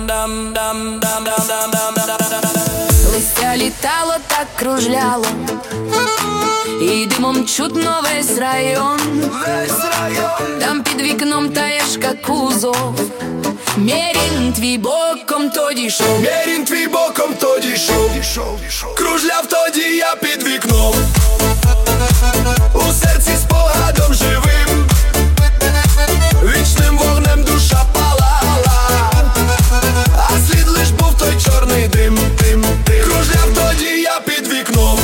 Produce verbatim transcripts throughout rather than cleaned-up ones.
Листя літало, так кружляло, і димом чутно весь район. Там під вікном таєшка кузов. Мерін твій боком тоді шов. Мерін твій боком тоді шов. Кружляв тоді я під вікном. У серці спогадом живим, вічним вогнем душа палала, а слід лиш був той чорний дим, дим, дим. Кружляв тоді я під вікном.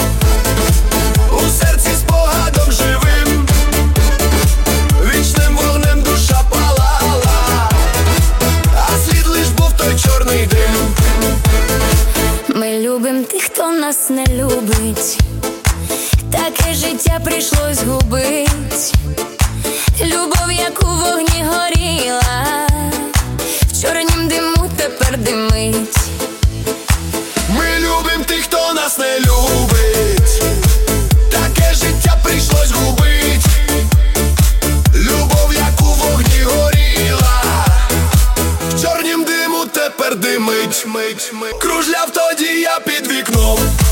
У серці спогадом живим, вічним вогнем душа палала, а слід лиш був той чорний дим. Ми любим тих, хто нас не любить. Таке життя прийшлось губить. Любов, як у вогні горіла, в чорнім диму тепер димить. Ми любим тих, хто нас не любить. Таке життя прийшлось губить. Любов, як у вогні горіла, в чорнім диму тепер димить. Кружляв тоді я під вікном.